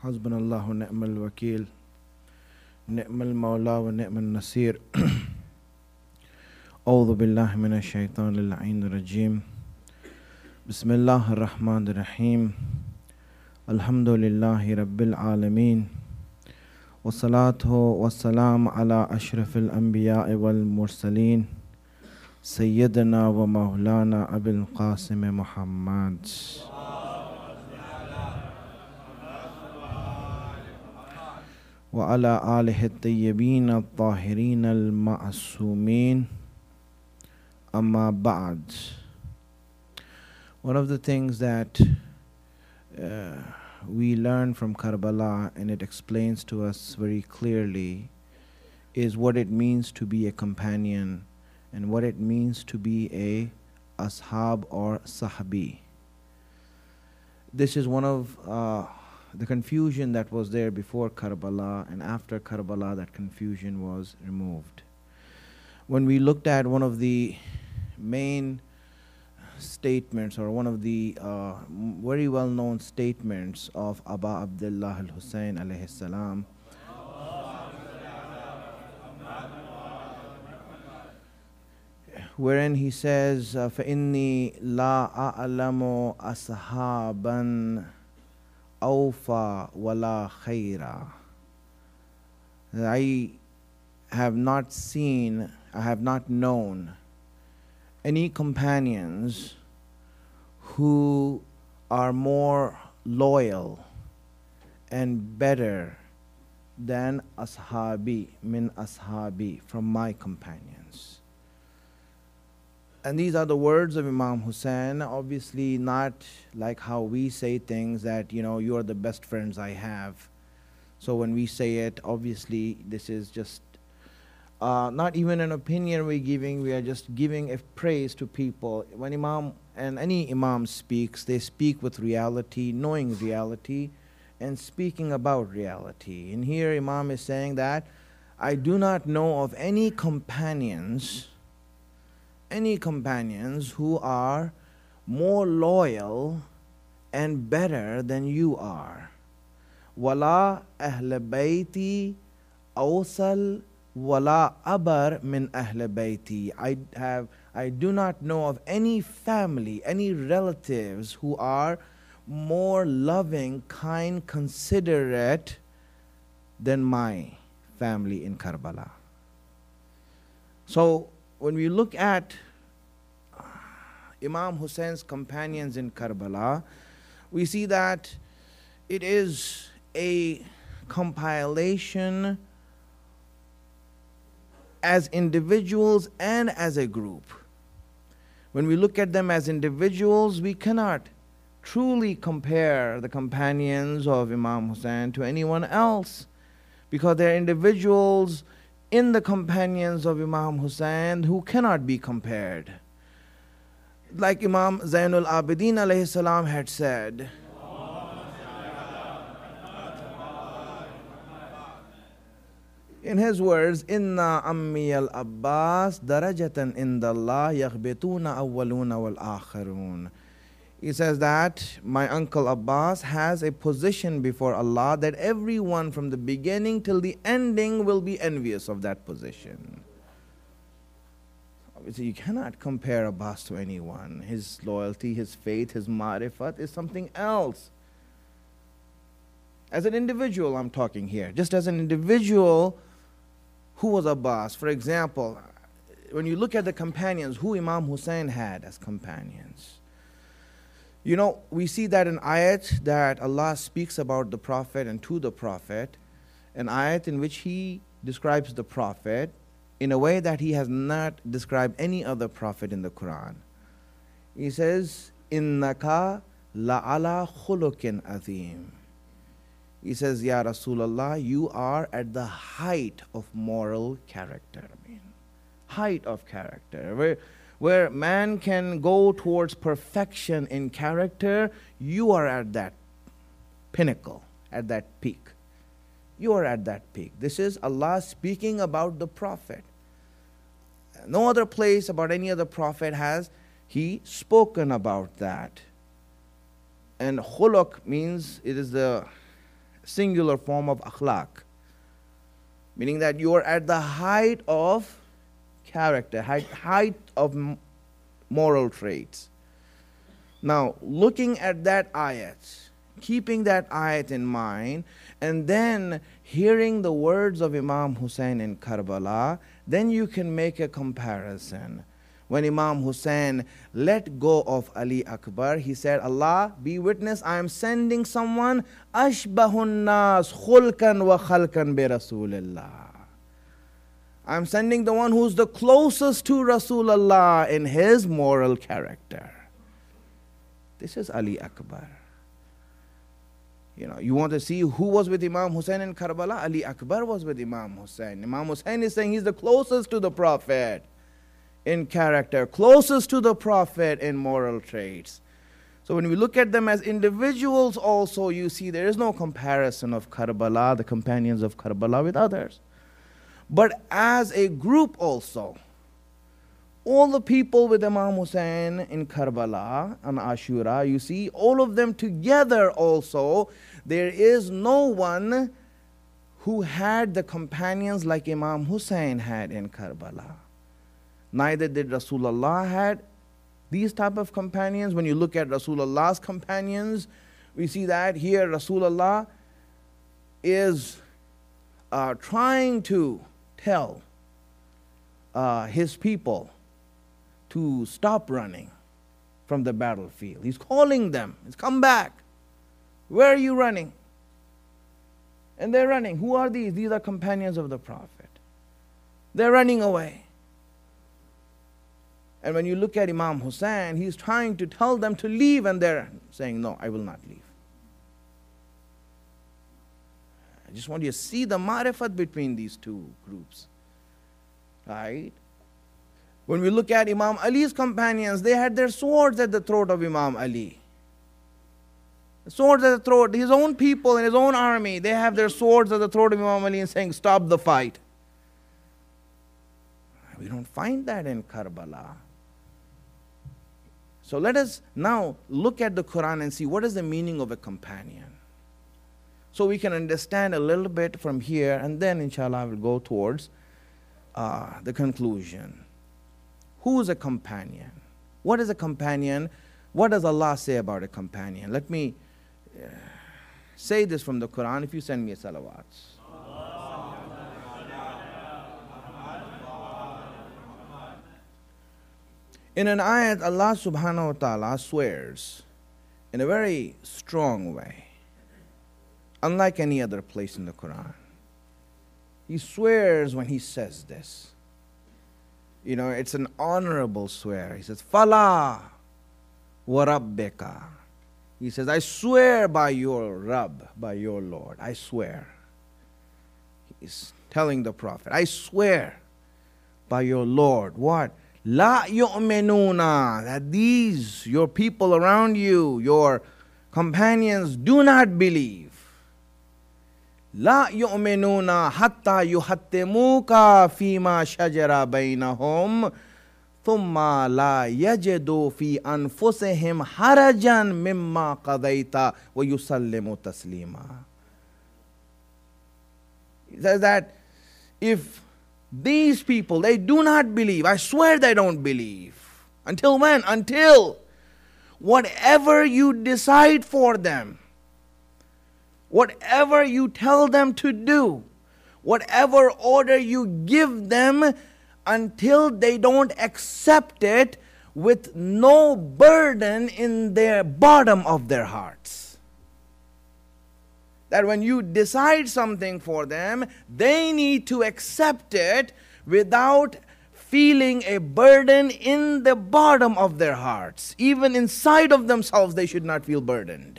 حسبنا الله ونعم الوكيل نعم المولى ونعم النصير أعوذ بالله من الشيطان اللعين الرجيم بسم الله الرحمن الرحيم الحمد لله رب العالمين والصلاة والسلام على أشرف الأنبياء والمرسلين سيدنا ومولانا أبي القاسم محمد وعلى آله الطيبين الطاهرين المعصومين أما بعد. One of the things that we learn from Karbala, and it explains to us very clearly, is what it means to be a companion and what it means to be a ashab or sahabi. This is one of the confusion that was there before Karbala, and after Karbala that confusion was removed. When we looked at one of the main statements, or one of the very well known statements of Aba Abdullah al-Hussein alayhi salam, wherein he says, فَإِنِّي لَا أَعْلَمُ أَصْحَابًا أَوْفَى وَلَا خَيْرًا. I have not known any companions who are more loyal and better than ashabi, min ashabi, from my companions. And these are the words of Imam Hussein, obviously not like how we say things that, you are the best friends I have. So when we say it, obviously this is just not even an opinion we're giving, we are just giving a praise to people. When Imam and any Imam speaks, they speak with reality, knowing reality, and speaking about reality. And here Imam is saying that I do not know of any companions who are more loyal and better than you are. Wala ahl bayti awsal wala abar min ahl bayti. I do not know of any family, any relatives who are more loving, kind, considerate than my family in Karbala. So when we look at Imam Hussein's companions in Karbala, we see that it is a compilation as individuals and as a group. When we look at them as individuals, we cannot truly compare the companions of Imam Hussein to anyone else, because they are individuals in the companions of Imam Hussein who cannot be compared. Like Imam Zainul Abidin alayhi salam had said, in his words, Inna ammi al-Abbas darajatan indallah yaghbituna awwaluna wal akharun. He says that my uncle Abbas has a position before Allah that everyone from the beginning till the ending will be envious of that position. Obviously, you cannot compare Abbas to anyone. His loyalty, his faith, his ma'rifat is something else. As an individual, I'm talking here. Just as an individual, who was Abbas? For example, when you look at the companions, who Imam Hussein had as companions. We see that in ayat that Allah speaks about the Prophet and to the Prophet, an ayat in which He describes the Prophet in a way that He has not described any other Prophet in the Quran. He says, Innaka la'ala khulukin azim. He says, Ya Rasulullah, you are at the height of moral character. Height of character. Where man can go towards perfection in character, you are at that pinnacle, at that peak. You are at that peak. This is Allah speaking about the Prophet. No other place about any other Prophet has He spoken about that. And khuluq means it is the singular form of akhlaq, meaning that you are at the height of character, height of moral traits. Now, looking at that ayat, keeping that ayat in mind, and then hearing the words of Imam Hussein in Karbala, then you can make a comparison. When Imam Hussein let go of Ali Akbar, he said, Allah, be witness, I am sending someone ashbahun nas khulkan wa khalkan bi Rasulillah. I am sending the one who's the closest to Rasulullah in his moral character. This is Ali Akbar. You want to see who was with Imam Hussein in Karbala? Ali Akbar was with Imam Hussein. Imam Hussein is saying he's the closest to the Prophet in character, closest to the Prophet in moral traits. So when we look at them as individuals also, you see there is no comparison of Karbala, the companions of Karbala, with others. But as a group also, all the people with Imam Hussein in Karbala and Ashura, you see, all of them together also, there is no one who had the companions like Imam Hussein had in Karbala. Neither did Rasulullah had these type of companions. When you look at Rasulullah's companions, we see that here Rasulullah is trying to tell his people to stop running from the battlefield. He's calling them. He's come back. Where are you running? And they're running. Who are these? These are companions of the Prophet. They're running away. And when you look at Imam Hussein, he's trying to tell them to leave, and they're saying, no, I will not leave. I just want you to see the marifat between these two groups. Right? When we look at Imam Ali's companions, they had their swords at the throat of Imam Ali. Swords at the throat. His own people in his own army, they have their swords at the throat of Imam Ali and saying, stop the fight. We don't find that in Karbala. So let us now look at the Quran and see what is the meaning of a companion. So we can understand a little bit from here, and then inshallah we'll go towards the conclusion. Who is a companion? What is a companion? What does Allah say about a companion? Let me say this from the Quran if you send me a salawats. In an ayat, Allah subhanahu wa ta'ala swears in a very strong way, unlike any other place in the Quran. He swears when he says this. It's an honorable swear. He says, Fala wa rabbika. He says, I swear by your Rabb, by your Lord. I swear. He's telling the Prophet, I swear by your Lord. What? La yu'minuna. That these, your people around you, your companions, do not believe. La yu'minuna hatta yuhattimuka fima shajara bainahum thumma la yajidu fi anfusihim harajan mimma qadaita wa yusallimu taslima. He says that if these people, they do not believe, I swear they don't believe. Until when? Until whatever you decide for them, whatever you tell them to do, whatever order you give them, until they don't accept it with no burden in their bottom of their hearts. That when you decide something for them, they need to accept it without feeling a burden in the bottom of their hearts. Even inside of themselves, they should not feel burdened.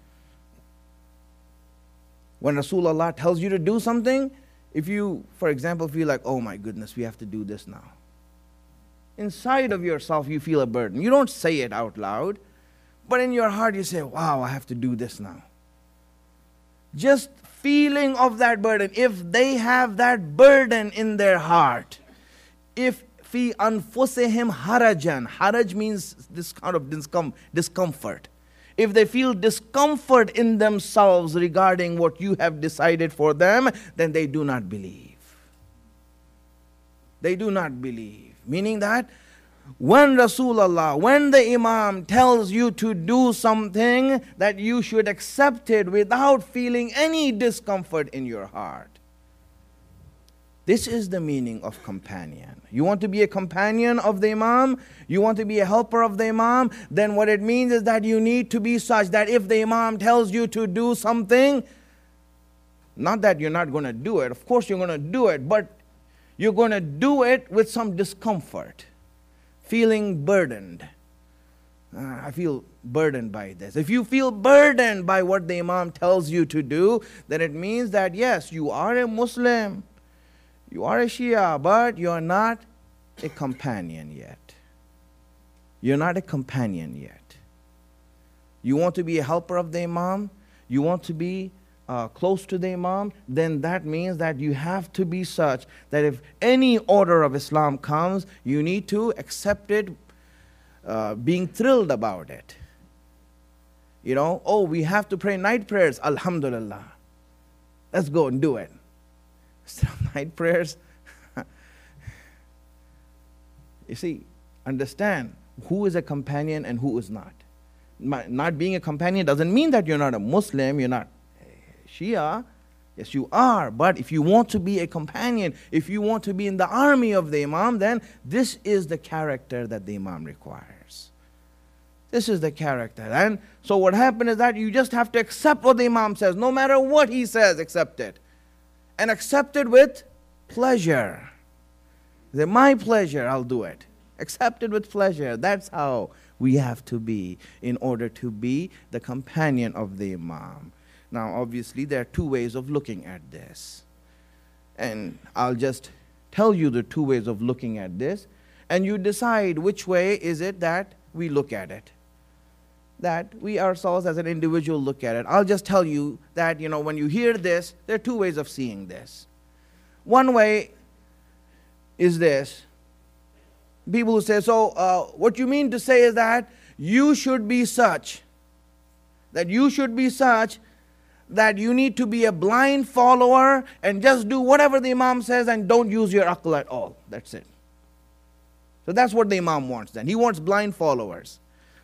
When Rasulullah tells you to do something, if you, for example, feel like, oh my goodness, we have to do this now. Inside of yourself, you feel a burden. You don't say it out loud, but in your heart you say, wow, I have to do this now. Just feeling of that burden, if they have that burden in their heart, if fi anfusihim harajan, haraj means this kind of discomfort. if they feel discomfort in themselves regarding what you have decided for them, then they do not believe. They do not believe. Meaning that when Rasulullah, when the Imam tells you to do something, that you should accept it without feeling any discomfort in your heart. This is the meaning of companion. You want to be a companion of the Imam, you want to be a helper of the Imam, then what it means is that you need to be such that if the Imam tells you to do something, not that you're not going to do it, of course you're going to do it, but you're going to do it with some discomfort, feeling burdened. I feel burdened by this. If you feel burdened by what the Imam tells you to do, then it means that yes, you are a Muslim, you are a Shia, but you're not a companion yet. You're not a companion yet. You want to be a helper of the Imam, you want to be close to the Imam, then that means that you have to be such that if any order of Islam comes, you need to accept it, being thrilled about it. You know, oh, we have to pray night prayers, alhamdulillah. Let's go and do it. Instead of night prayers, you see, understand who is a companion and who is not. Not being a companion doesn't mean that you're not a Muslim, you're not Shia. Yes, you are. But if you want to be a companion, if you want to be in the army of the Imam, then this is the character that the Imam requires. This is the character. And so what happened is that you just have to accept what the Imam says. No matter what he says, accept it. And accept it with pleasure. Say, my pleasure, I'll do it. Accept it with pleasure. That's how we have to be in order to be the companion of the Imam. Now, obviously, there are two ways of looking at this. And I'll just tell you the two ways of looking at this. And you decide which way is it that we look at it. That we ourselves as an individual look at it. I'll just tell you that, you know, when you hear this, there are two ways of seeing this. One way is this. People who say, so what you mean to say is that you should be such. That you should be such that you need to be a blind follower and just do whatever the Imam says and don't use your aql at all. That's it. So that's what the Imam wants then. He wants blind followers.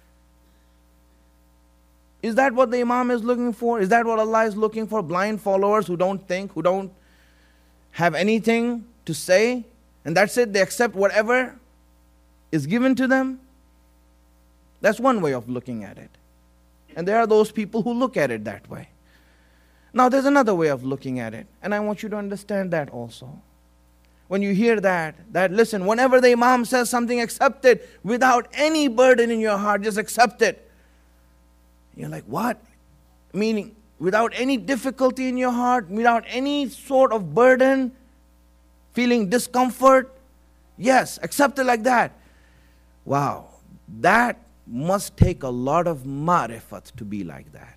Is that what the Imam is looking for? Is that what Allah is looking for? Blind followers who don't think, who don't have anything to say, and that's it, they accept whatever is given to them? That's one way of looking at it. And there are those people who look at it that way. Now there's another way of looking at it, and I want you to understand that also. When you hear that listen, whenever the Imam says something, accept it without any burden in your heart, just accept it. You're like, what? Meaning, without any difficulty in your heart, without any sort of burden, feeling discomfort? Yes, accept it like that. Wow, that must take a lot of ma'rifat to be like that.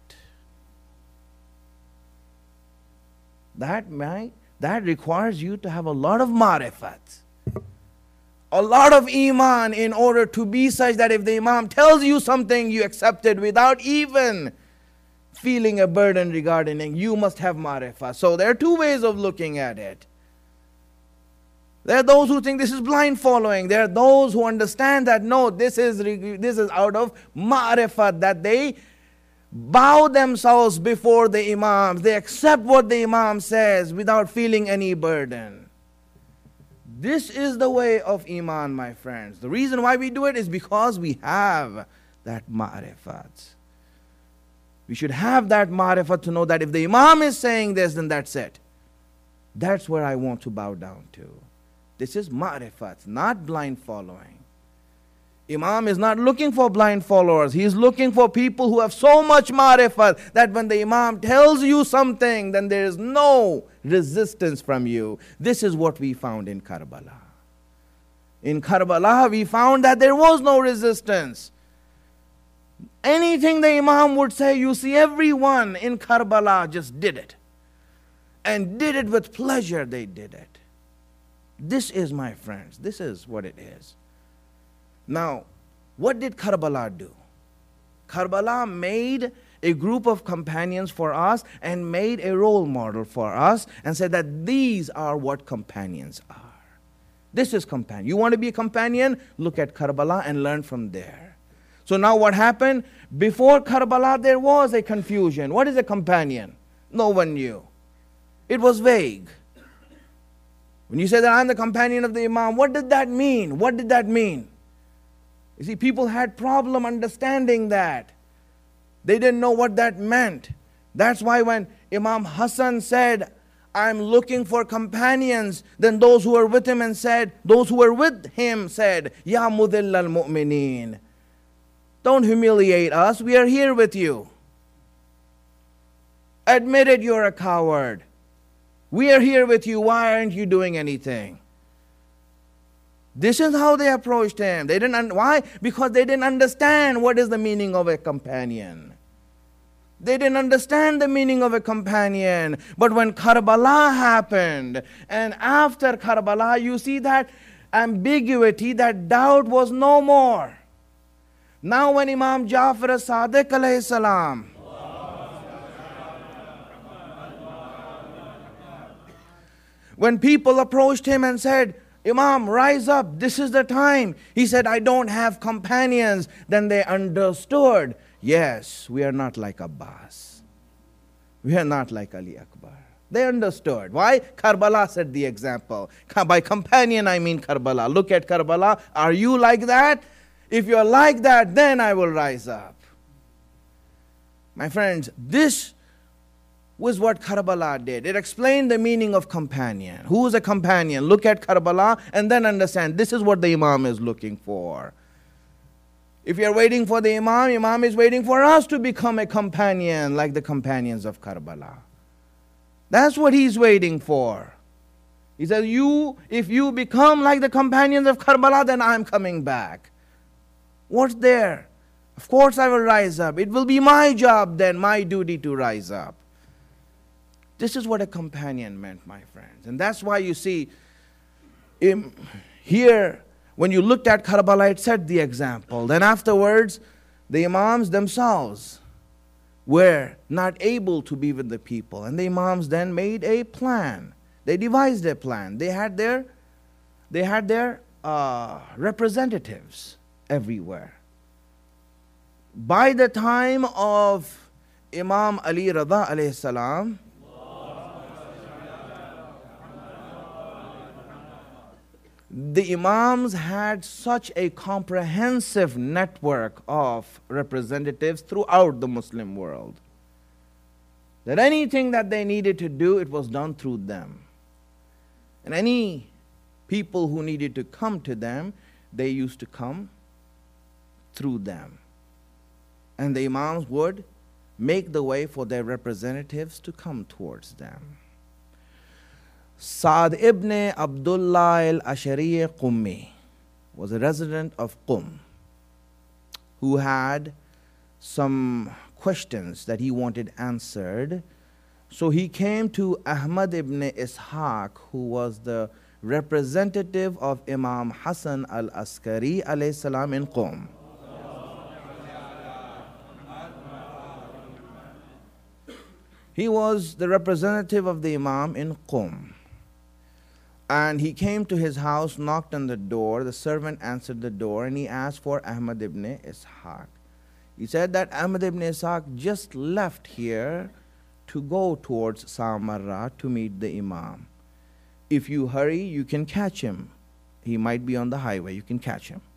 That requires you to have a lot of ma'rifat, a lot of iman in order to be such that if the Imam tells you something, you accept it without even feeling a burden regarding it. You must have ma'rifat. So there are two ways of looking at it. There are those who think this is blind following. There are those who understand that no, this is out of ma'rifat, that they bow themselves before the Imam. They accept what the Imam says without feeling any burden. This is the way of Iman, my friends. The reason why we do it is because we have that ma'rifat. We should have that ma'rifat to know that if the Imam is saying this, then that's it. That's where I want to bow down to. This is ma'rifat, not blind following. Imam is not looking for blind followers. He is looking for people who have so much ma'rifat that when the Imam tells you something, then there is no resistance from you. This is what we found in Karbala. In Karbala, we found that there was no resistance. Anything the Imam would say, you see everyone in Karbala just did it. And did it with pleasure, they did it. This is, my friends, this is what it is. Now, what did Karbala do? Karbala made a group of companions for us and made a role model for us and said that these are what companions are. This is companion. You want to be a companion? Look at Karbala and learn from there. So now what happened? Before Karbala there was a confusion. What is a companion? No one knew. It was vague. When you say that I'm the companion of the Imam, what did that mean? What did that mean? You see, people had problem understanding that. They didn't know what that meant. That's why when Imam Hassan said, I'm looking for companions, then those who were with him said, Ya mudhill al-mu'mineen, don't humiliate us, we are here with you. Admit it, you're a coward. We are here with you, why aren't you doing anything? This is how they approached him. Why? Because they didn't understand what is the meaning of a companion. They didn't understand the meaning of a companion. But when Karbala happened, and after Karbala, you see that ambiguity, that doubt was no more. Now when Imam Jafar as-Sadiq alayhi salam, when people approached him and said, Imam, rise up, this is the time. He said, I don't have companions. Then they understood, yes, we are not like Abbas. We are not like Ali Akbar. They understood. Why? Karbala set the example. By companion, I mean Karbala. Look at Karbala. Are you like that? If you're like that, then I will rise up. My friends, this was what Karbala did. It explained the meaning of companion. Who is a companion? Look at Karbala and then understand this is what the Imam is looking for. If you're waiting for the Imam is waiting for us to become a companion like the companions of Karbala. That's what he's waiting for. He says, if you become like the companions of Karbala, then I'm coming back. What's there? Of course I will rise up. It will be my job then, my duty to rise up. This is what a companion meant, my friends. And that's why you see here, when you looked at Karbala, it set the example. Then afterwards, the Imams themselves were not able to be with the people. And the Imams then made a plan. They devised a plan. They had their representatives everywhere. By the time of Imam Ali Rida alayhi salam, the Imams had such a comprehensive network of representatives throughout the Muslim world that anything that they needed to do, it was done through them. And any people who needed to come to them, they used to come through them. And the Imams would make the way for their representatives to come towards them. Sa'd ibn Abdullah al-Ashari Qummi was a resident of Qum who had some questions that he wanted answered. So he came to Ahmad ibn Ishaq, who was the representative of Imam Hassan al-Askari alayhi salam in Qum. He was the representative of the Imam in Qum. And he came to his house, knocked on the door. The servant answered the door and he asked for Ahmad ibn Ishaq. He said that Ahmad ibn Ishaq just left here to go towards Samarra to meet the Imam. If you hurry, you can catch him. He might be on the highway, you can catch him.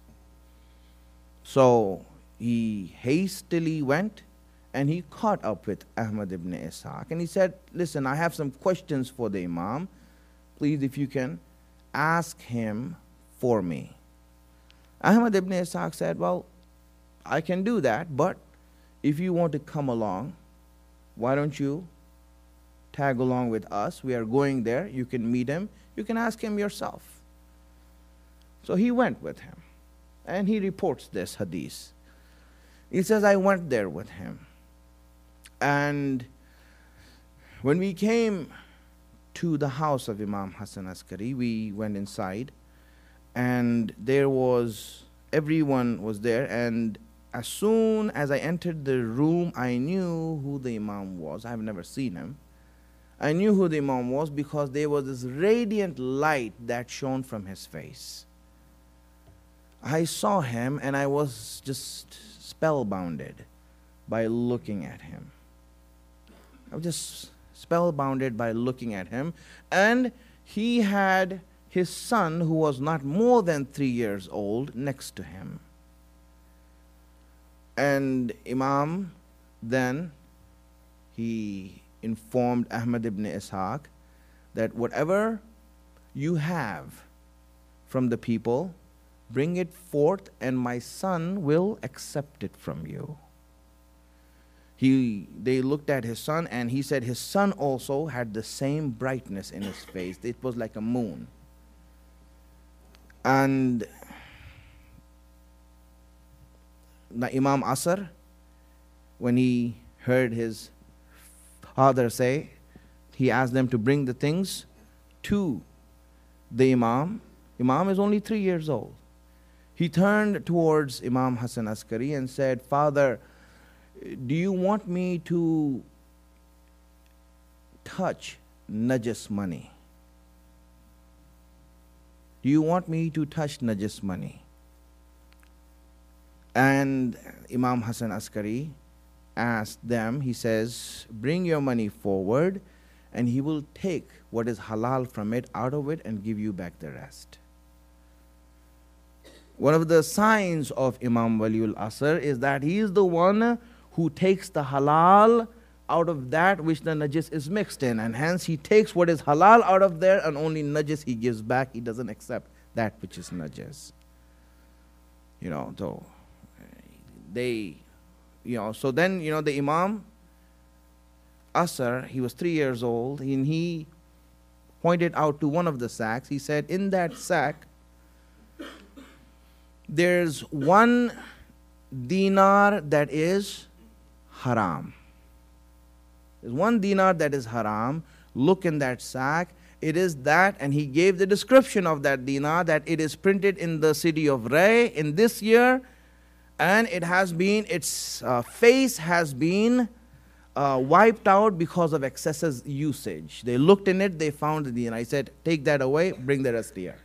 So he hastily went and he caught up with Ahmad ibn Ishaq. And he said, listen, I have some questions for the Imam. Please, if you can, ask him for me. Ahmad ibn Ishaq said, well, I can do that, but if you want to come along, why don't you tag along with us? We are going there. You can meet him. You can ask him yourself. So he went with him. And he reports this hadith. He says, I went there with him. And when we came to the house of Imam Hassan Askari, we went inside, and everyone was there, and as soon as I entered the room, I knew who the Imam was. I have never seen him. I knew who the Imam was because there was this radiant light that shone from his face. I saw him and I was just spellbounded by looking at him. I was just spellbounded by looking at him. And he had his son, who was not more than 3 years old, next to him. And Imam then, he informed Ahmad ibn Ishaq that whatever you have from the people, bring it forth and my son will accept it from you. They looked at his son and he said his son also had the same brightness in his face. It was like a moon. And the Imam Asr, when he heard his father say, he asked them to bring the things to the Imam. Imam is only 3 years old. He turned towards Imam Hassan Askari and said, Father, do you want me to touch Najis money? Do you want me to touch Najis money? And Imam Hassan Askari asked them, he says, bring your money forward and he will take what is halal from it, out of it, and give you back the rest. One of the signs of Imam Waliul Asr is that he is the one who takes the halal out of that which the najis is mixed in, and hence he takes what is halal out of there and only najis he gives back. He doesn't accept that which is najis. So so then, the Imam Asr, he was 3 years old, and he pointed out to one of the sacks. He said, in that sack, there's 1 dinar that is haram. There's 1 dinar that is haram. Look in that sack. It is that, and he gave the description of that dinar, that it is printed in the city of Ray in this year, and it has been, its face has been wiped out because of excessive usage. They looked in it, they found the dinar. I said, take that away, bring the rest here.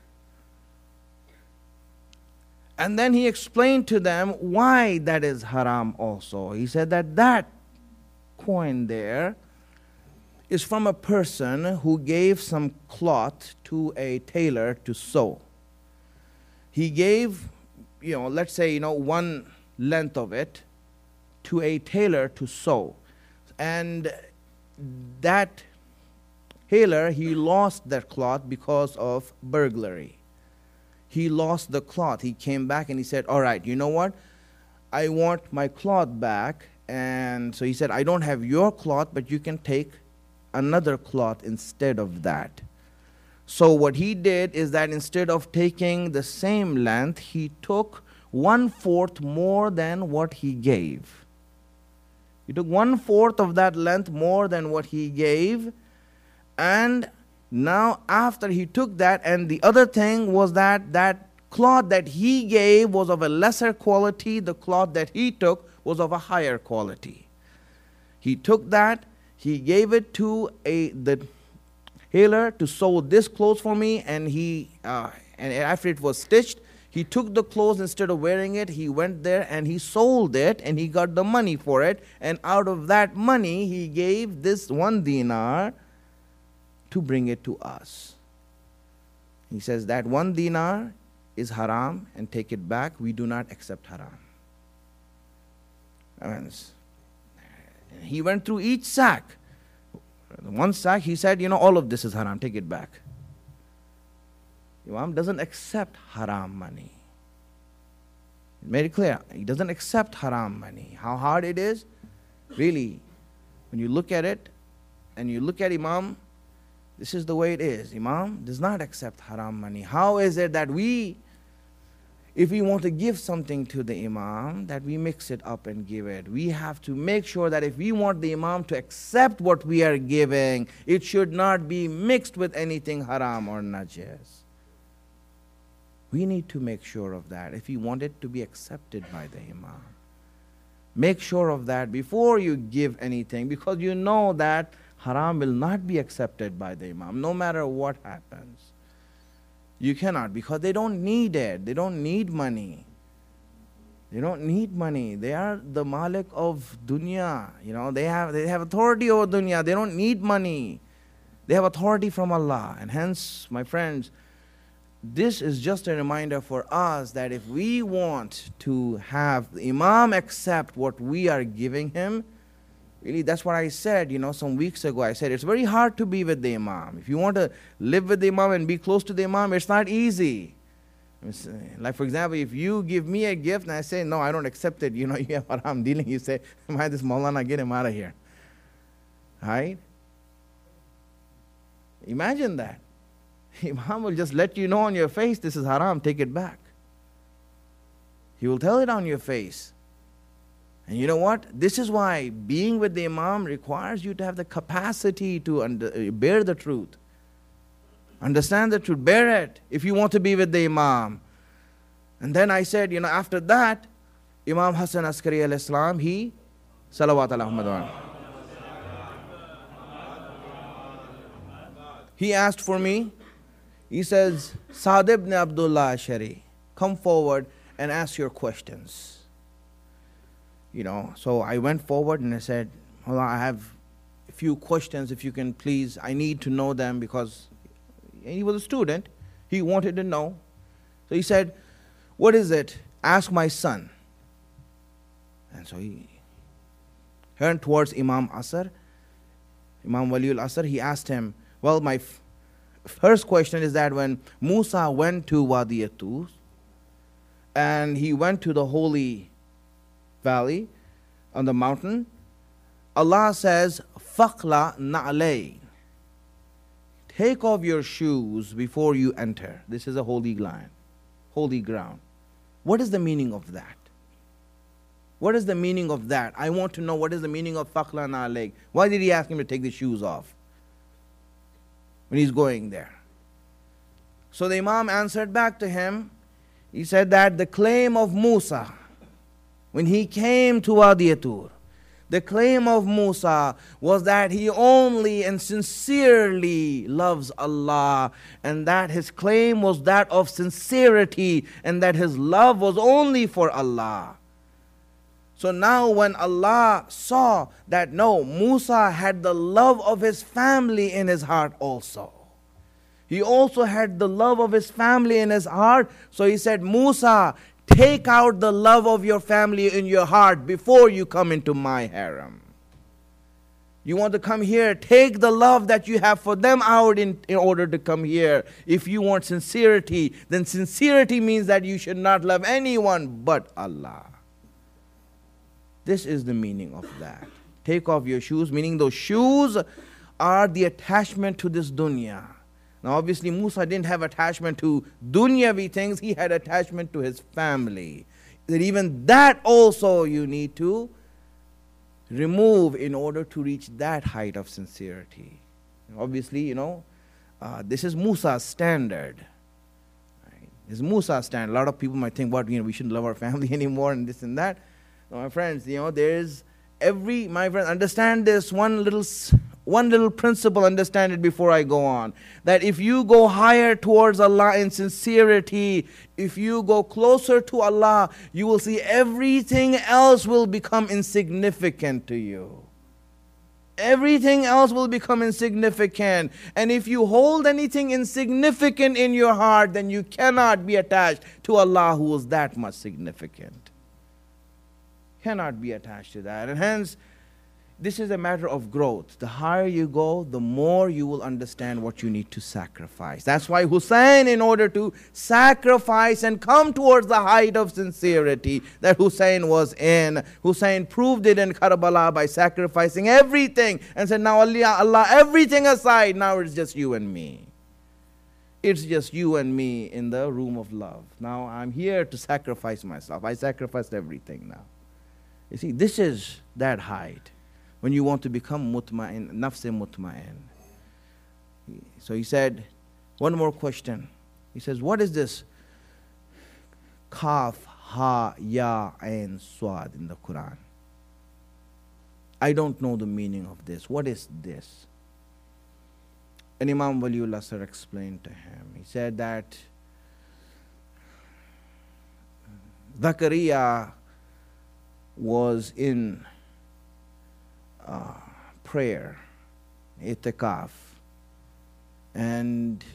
And then he explained to them why that is haram also. He said that coin there is from a person who gave some cloth to a tailor to sew. He gave, let's say, 1 length of it to a tailor to sew. And that tailor, he lost that cloth because of burglary. He lost the cloth. He came back and he said, all right, you know what? I want my cloth back. And so he said, I don't have your cloth, but you can take another cloth instead of that. So what he did is that instead of taking the same length, he took 1/4 more than what he gave. He took 1/4 of that length more than what he gave. And now after he took that, and the other thing was that cloth that he gave was of a lesser quality, the cloth that he took was of a higher quality. He took that, he gave it to the tailor to sew this clothes for me, and and after it was stitched, he took the clothes. Instead of wearing it, he went there and he sold it, and he got the money for it, and out of that money he gave this 1 dinar to bring it to us. He says that 1 dinar is haram, and take it back. We do not accept haram. He went through each sack. One sack, he said, all of this is haram, take it back. Imam doesn't accept haram money. He made it clear, he doesn't accept haram money. How hard it is? Really, when you look at it, and you look at Imam, this is the way it is. Imam does not accept haram money. How is it that if we want to give something to the Imam, that we mix it up and give it? We have to make sure that if we want the Imam to accept what we are giving, it should not be mixed with anything haram or najis. We need to make sure of that if we want it to be accepted by the Imam. Make sure of that before you give anything, because you know that haram will not be accepted by the imam, no matter what happens. You cannot, because they don't need it. They don't need money. They don't need money. They are the malik of dunya. They have authority over dunya. They don't need money. They have authority from Allah. And hence, my friends, this is just a reminder for us that if we want to have the imam accept what we are giving him, really, that's what I said, some weeks ago. I said it's very hard to be with the imam. If you want to live with the imam and be close to the imam, it's not easy. Like, for example, if you give me a gift and I say, no, I don't accept it, you have haram dealing, you say, why this Maulana, get him out of here. Right? Imagine that. Imam will just let you know on your face, this is haram, take it back. He will tell it on your face. And you know what? This is why being with the imam requires you to have the capacity to bear the truth. Understand the truth, bear it if you want to be with the imam. And then I said, after that, Imam Hassan Askari al-Islam, he, salawat ala he asked for me. He says, Saad ibn Abdullah Ashari, come forward and ask your questions. So I went forward and I said, well, I have a few questions, if you can please, I need to know them, because he was a student. He wanted to know. So he said, what is it? Ask my son. And so he turned towards Imam Asr, Imam Waliul Asr. He asked him, well, my first question is that when Musa went to Wadi Tur and he went to the holy valley on the mountain, Allah says, Faqla na'alayn. Take off your shoes before you enter. This is a holy land, holy ground. What is the meaning of that? What is the meaning of that? I want to know what is the meaning of Faqla na'alayn. Why did he ask him to take the shoes off when he's going there? So the Imam answered back to him. He said that the claim of Musa, when he came to Wadi Tur, the claim of Musa was that he only and sincerely loves Allah, and that his claim was that of sincerity, and that his love was only for Allah. So now when Allah saw that no, Musa had the love of his family in his heart also. He also had the love of his family in his heart. So he said, Musa, take out the love of your family in your heart before you come into my harem. You want to come here, take the love that you have for them out in order to come here. If you want sincerity, then sincerity means that you should not love anyone but Allah. This is the meaning of that. Take off your shoes, meaning those shoes are the attachment to this dunya. Now obviously Musa didn't have attachment to dunyavi things, he had attachment to his family. That even that also you need to remove in order to reach that height of sincerity. Obviously, this is Musa's standard. Right? This is Musa's standard. A lot of people might think, we shouldn't love our family anymore and this and that. No, my friends, there's my friend, understand this one little principle, understand it before I go on. That if you go higher towards Allah in sincerity, if you go closer to Allah, you will see everything else will become insignificant to you. Everything else will become insignificant. And if you hold anything insignificant in your heart, then you cannot be attached to Allah who is that much significant. Cannot be attached to that. And hence, this is a matter of growth. The higher you go, the more you will understand what you need to sacrifice. That's why Hussein, in order to sacrifice and come towards the height of sincerity that Hussein was in, Hussein proved it in Karbala by sacrificing everything and said, now Allah, everything aside, now it's just you and me. It's just you and me in the room of love. Now I'm here to sacrifice myself. I sacrificed everything now. You see, this is that height. When you want to become mutma'in, nafs mutma'in. So he said, one more question. He says, what is this kaf, ha, ya, ain, swad in the Quran? I don't know the meaning of this. What is this? And Imam Waliullah sir explained to him. He said that Zakaria was in prayer, itikaf, and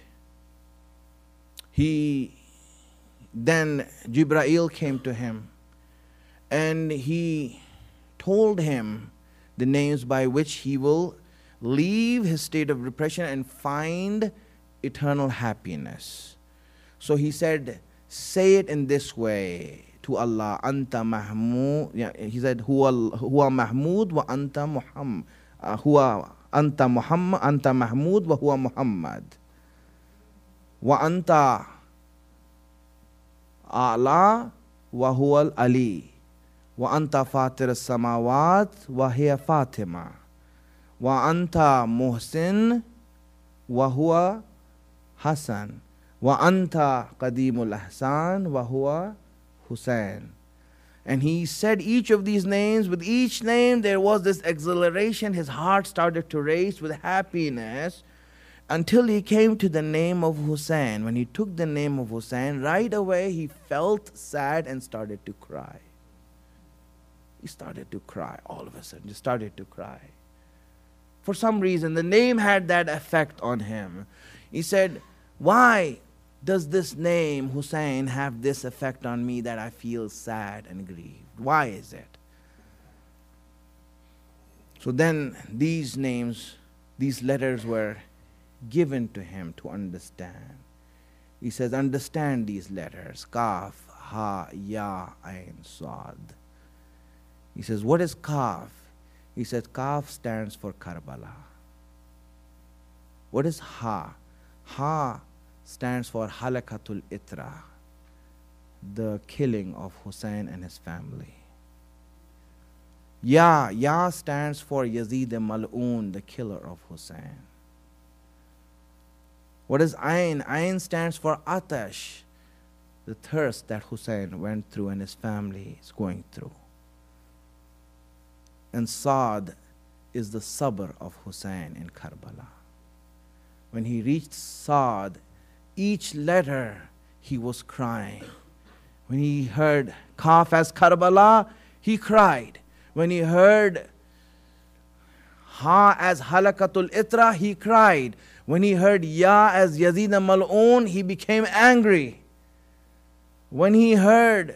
then Jibreel came to him and he told him the names by which he will leave his state of depression and find eternal happiness. So he said, say it in this way to Allah, Anta Mahmud. Yeah, he said, Huwa Mahmud wa Anta Muhammad. Huwa Anta Muhammad, Anta Mahmud wa Huwa Muhammad. Wa Anta A'la wa Huwa Ali. Wa Anta Fatir Samawat wa Hiya Fatima. Wa Anta Muhsin wa Huwa Hasan. Wa Anta Qadimul Ahsan wa Huwa Hussein. And he said each of these names. With each name there was this exhilaration. His heart started to race with happiness until he came to the name of Hussein. When he took the name of Hussein, right away he felt sad and started to cry. He started to cry all of a sudden. He started to cry. For some reason, the name had that effect on him. He said, why does this name, Hussein, have this effect on me that I feel sad and grieved? Why is it? So then these names, these letters were given to him to understand. He says, understand these letters. Kaf, Ha, Ya, Ain, Sad. He says, what is Kaf? He says, Kaf stands for Karbala. What is Ha? Ha stands for Halakatul Itra, the killing of Hussein and his family. Ya stands for Yazid Mal'un, the killer of Hussein. What is Ain? Ain stands for Atash, the thirst that Hussein went through and his family is going through. And Saad is the sabr of Hussein in Karbala. When he reached Saad, each letter he was crying. When he heard Kaf as Karbala, he cried. When he heard Ha as Halakatul Itra, he cried. When he heard Ya as Yazid Mal'un, he became angry. When he heard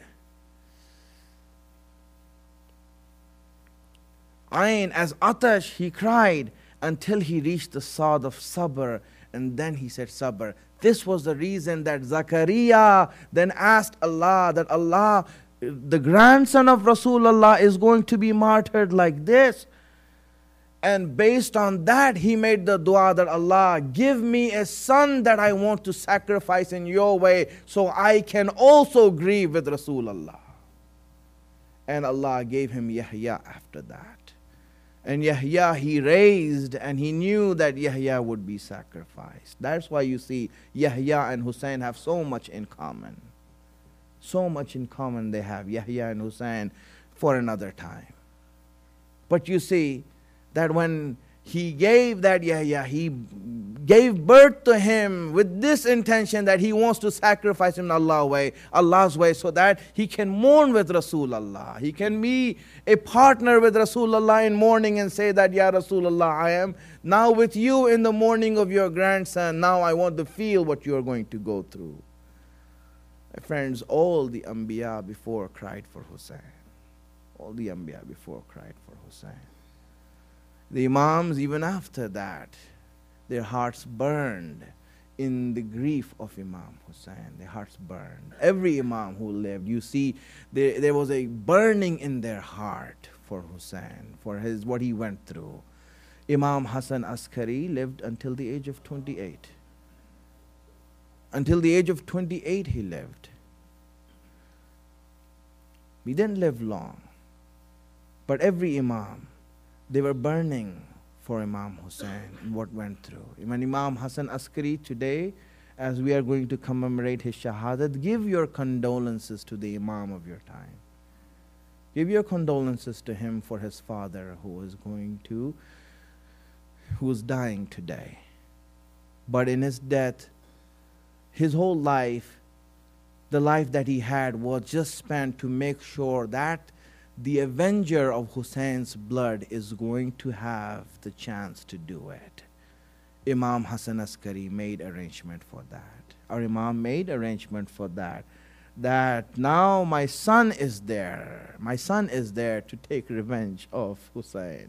Ain as Atash, he cried until he reached the Saad of Sabr, and then he said Sabr. This was the reason that Zakaria then asked Allah that Allah, the grandson of Rasulullah is going to be martyred like this. And based on that, he made the dua that Allah, give me a son that I want to sacrifice in your way so I can also grieve with Rasulullah. And Allah gave him Yahya after that. And Yahya he raised, and he knew that Yahya would be sacrificed. That's why you see Yahya and Hussein have so much in common. So much in common they have, Yahya and Hussein, for another time. But you see that when he gave that Yahya, he gave birth to him with this intention that he wants to sacrifice him in Allah's way, so that he can mourn with Rasulullah. He can be a partner with Rasulullah in mourning and say that, Ya Rasulullah, I am now with you in the mourning of your grandson. Now I want to feel what you are going to go through. My friends, all the Anbiya before cried for Hussein. All the Anbiya before cried for Hussein. The Imams, even after that, their hearts burned in the grief of Imam Hussein. Their hearts burned. Every Imam who lived, you see, there was a burning in their heart for Hussein, for what he went through. Imam Hassan Askari lived until the age of 28. Until the age of 28 he lived. He didn't live long. But every Imam, they were burning for Imam Hussein and what went through. When Imam Hassan Askari today, as we are going to commemorate his shahadat, give your condolences to the Imam of your time. Give your condolences to him for his father who is dying today. But in his death, his whole life, the life that he had, was just spent to make sure that the avenger of Hussein's blood is going to have the chance to do it. Imam Hassan Askari made arrangement for that. Our Imam made arrangement for that. That now my son is there. My son is there to take revenge of Hussein.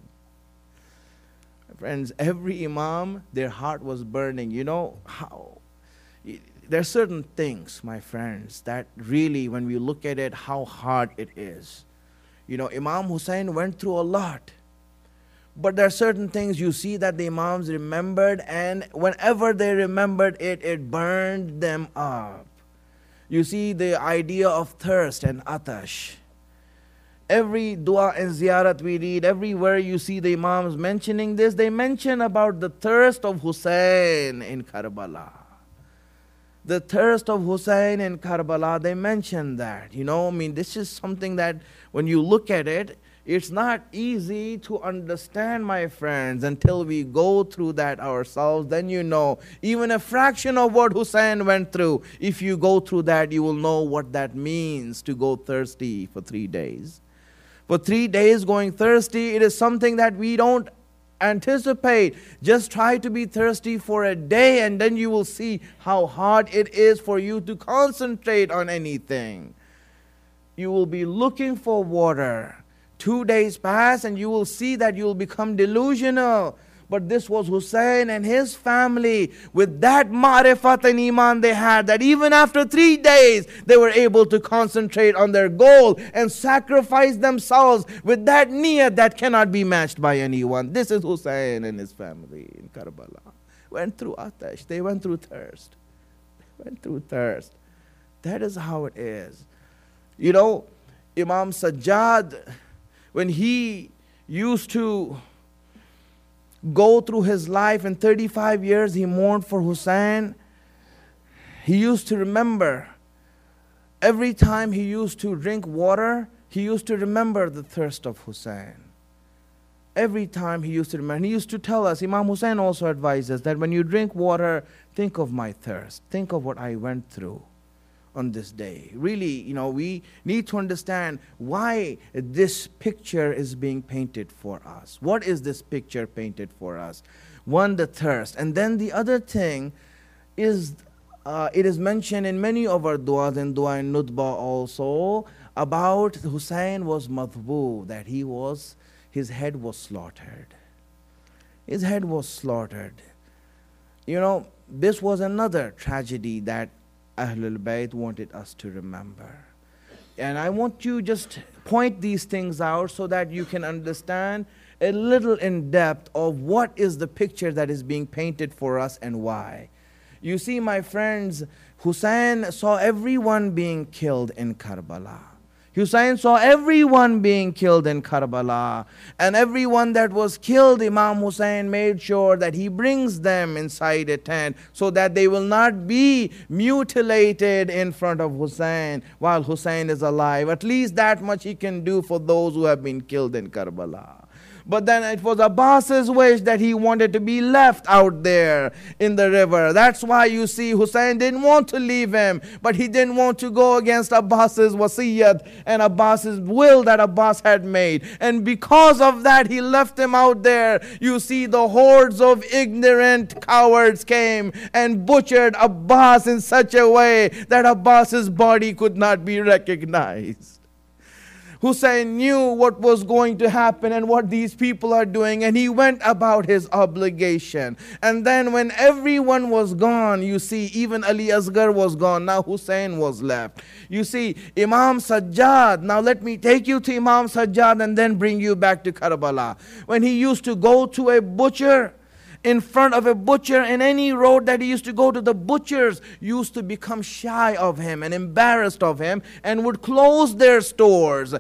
Friends, every Imam, their heart was burning. You know how there are certain things, my friends, that really, when we look at it, how hard it is. You know, Imam Hussein went through a lot. But there are certain things you see that the Imams remembered, and whenever they remembered it, it burned them up. You see the idea of thirst and atash. Every dua and ziyarat we read, everywhere you see the Imams mentioning this, they mention about the thirst of Hussein in Karbala. The thirst of Hussein in Karbala, they mention that. You know, I mean, this is something that when you look at it, it's not easy to understand, my friends, until we go through that ourselves. Then you know, even a fraction of what Hussein went through, if you go through that, you will know what that means to go thirsty for 3 days. For 3 days going thirsty, it is something that we don't anticipate. Just try to be thirsty for a day, and then you will see how hard it is for you to concentrate on anything. You will be looking for water. 2 days pass and you will see that you will become delusional. But this was Hussein and his family with that ma'rifat and iman they had, that even after 3 days they were able to concentrate on their goal and sacrifice themselves with that niyat that cannot be matched by anyone. This is Hussein and his family in Karbala. Went through atash, they went through thirst. They went through thirst. That is how it is. You know, Imam Sajjad, when he used to go through his life, in 35 years he mourned for Hussein, he used to remember, every time he used to drink water, he used to remember the thirst of Hussein. Every time he used to remember. He used to tell us, Imam Hussein also advises that when you drink water, think of my thirst. Think of what I went through on this day. Really, you know, we need to understand why this picture is being painted for us. What is this picture painted for us? One, the thirst. And then the other thing is, it is mentioned in many of our du'as, and dua in Nutba also, about Hussein was madhbu, that his head was slaughtered. His head was slaughtered. You know, this was another tragedy that Ahlul Bayt wanted us to remember. And I want you just point these things out so that you can understand a little in depth of what is the picture that is being painted for us and why. You see, my friends, Hussein saw everyone being killed in Karbala. Hussein saw everyone being killed in Karbala, and everyone that was killed, Imam Hussein made sure that he brings them inside a tent so that they will not be mutilated in front of Hussein while Hussein is alive. At least that much he can do for those who have been killed in Karbala. But then it was Abbas's wish that he wanted to be left out there in the river. That's why you see Hussein didn't want to leave him, but he didn't want to go against Abbas's wasiyat and Abbas's will that Abbas had made. And because of that, he left him out there. You see, the hordes of ignorant cowards came and butchered Abbas in such a way that Abbas's body could not be recognized. Hussein knew what was going to happen and what these people are doing, and he went about his obligation. And then when everyone was gone, you see, even Ali Asghar was gone, now Hussein was left. You see, Imam Sajjad, now let me take you to Imam Sajjad and then bring you back to Karbala. When he used to go to a butcher, in front of a butcher in any road that he used to go to, the butchers used to become shy of him and embarrassed of him and would close their stores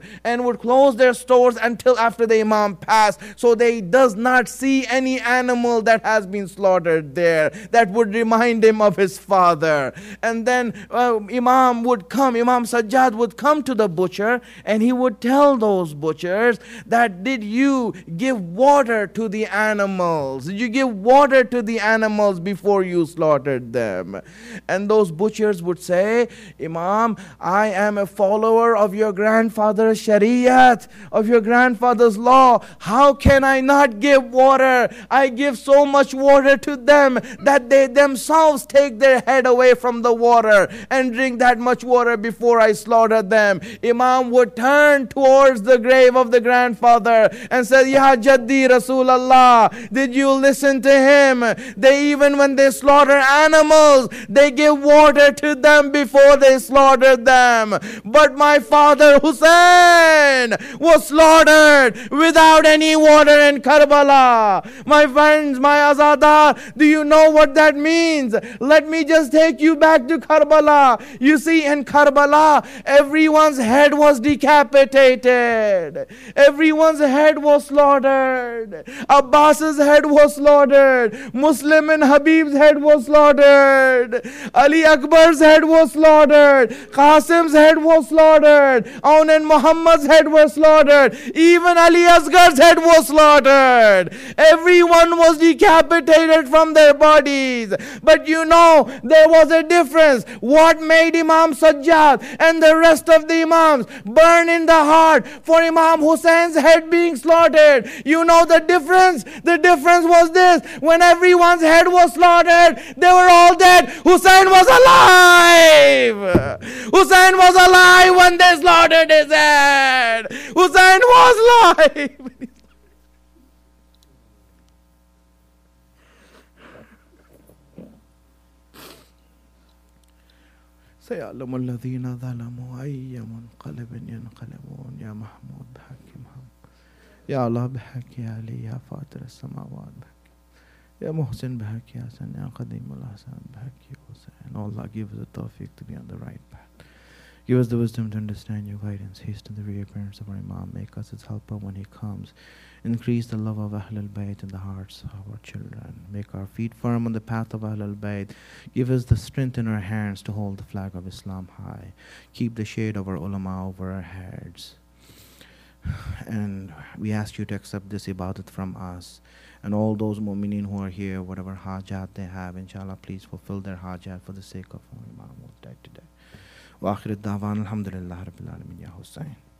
until after the Imam passed, so they does not see any animal that has been slaughtered there that would remind him of his father. And then Imam Sajjad would come to the butcher and he would tell those butchers that, did you give water to the animals? Did you give water to the animals before you slaughtered them? And those butchers would say, Imam, I am a follower of your grandfather's shariat, of your grandfather's law. How can I not give water? I give so much water to them that they themselves take their head away from the water and drink that much water before I slaughter them. Imam would turn towards the grave of the grandfather and say, Ya Jaddi Rasulallah, did you listen to him? They, even when they slaughter animals, they give water to them before they slaughter them. But my father Hussein was slaughtered without any water in Karbala. My friends, my Azadar, do you know what that means? Let me just take you back to Karbala. You see, in Karbala, everyone's head was decapitated. Everyone's head was slaughtered. Abbas's head was slaughtered. Muslim and Habib's head was slaughtered. Ali Akbar's head was slaughtered. Qasim's head was slaughtered. Aun and Muhammad's head was slaughtered. Even Ali Asgar's head was slaughtered. Everyone was decapitated from their bodies. But you know, there was a difference. What made Imam Sajjad and the rest of the Imams burn in the heart for Imam Hussein's head being slaughtered? You know the difference? The difference was this: when everyone's head was slaughtered, they were all dead. Hussein was alive. Hussein was alive when they slaughtered his head. Hussein was alive. سيعلم الذين ظلموا أي منقلب ينقلبون يا محمود بحكمهم يا الله بحق يا علي يا فاطر السماوات بحق يا محسن بحق يا حسن يا قديم الأحسان بحق يا حسين. Allah, give us the tawfiq to be on the right path. Give us the wisdom to understand your guidance. Hasten the reappearance of our Imam. Make us its helper when he comes. Increase the love of Ahlul Bayt in the hearts of our children. Make our feet firm on the path of Ahlul Bayt. Give us the strength in our hands to hold the flag of Islam high. Keep the shade of our ulama over our heads. And we ask you to accept this ibadat from us. And all those mu'mineen who are here, whatever hajat they have, inshallah, please fulfill their hajat for the sake of our Imam who died today. Wa akhir ad-da'wan alhamdulillah rabbil alamin ya Hussein.